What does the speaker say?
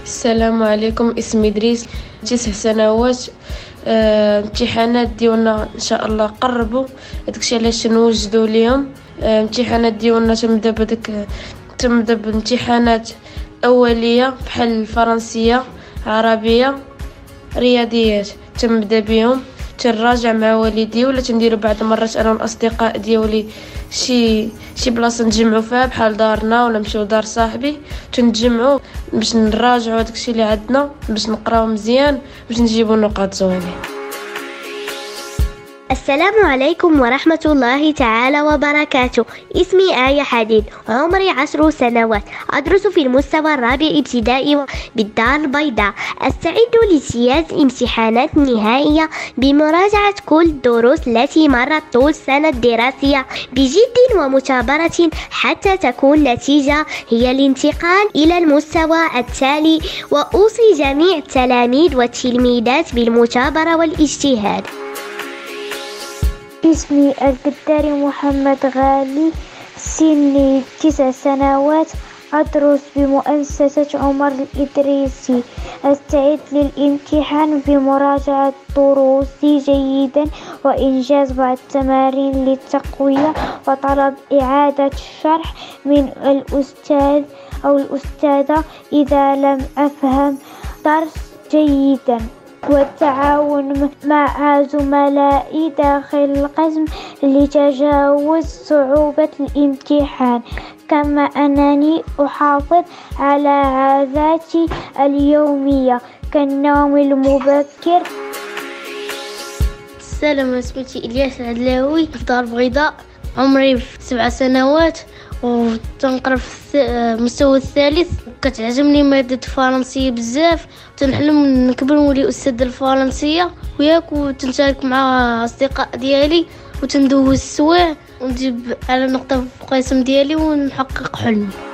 السلام عليكم، اسمي إدريس، 9 سنوات. امتحانات ديالنا ان شاء الله قربوا، داكشي علاش نوجدوا اليوم. امتحانات ديالنا تبدا بامتحانات اوليه بحال الفرنسيه، عربيه، رياضيات. تنبدا بهم، تنراجع مع والدي ولا تنديروا بعض المرات انا والاصدقاء ديالي شي بلاصه نتجمعوا فيها بحال دارنا ولا نمشيو لدار صاحبي. تنتجمعوا باش نراجعوا داكشي اللي عندنا، باش نقراو مزيان، باش نجيبوا نقاط زوينين. السلام عليكم ورحمة الله تعالى وبركاته. اسمي آية حديد، عمري 10 سنوات، أدرس في المستوى الرابع ابتدائي بالدار البيضاء. أستعد لاجتياز امتحانات النهائية بمراجعة كل الدروس التي مرت طول السنة الدراسية بجد ومثابرة حتى تكون النتيجة هي الانتقال إلى المستوى التالي. وأوصي جميع التلاميذ والتلميذات بالمثابرة والاجتهاد. اسمي القداري محمد غالي، سني 9 سنوات، أدرس بمؤسسة عمر الإدريسي. أستعد للامتحان بمراجعة دروسي جيدا وإنجاز بعض التمارين للتقوية وطلب إعادة الشرح من الأستاذ أو الأستاذة إذا لم أفهم درس جيدا، والتعاون مع زملائي داخل القسم لتجاوز صعوبة الامتحان. كما أنني أحافظ على عاداتي اليومية كالنوم المبكر. السلام، اسمي إلياس عدلاوي، في دار بيضاء، عمري 7 سنوات وتنقرا في المستوى الثالث. كتعجبني مادة الفرنسية بزاف، تنحلم نكبر نولي أستاذ الفرنسية وياك، وتنشارك مع أصدقاء ديالي وتندوز السوايع ونجيب على نقطة في القسم ديالي ونحقق حلمي.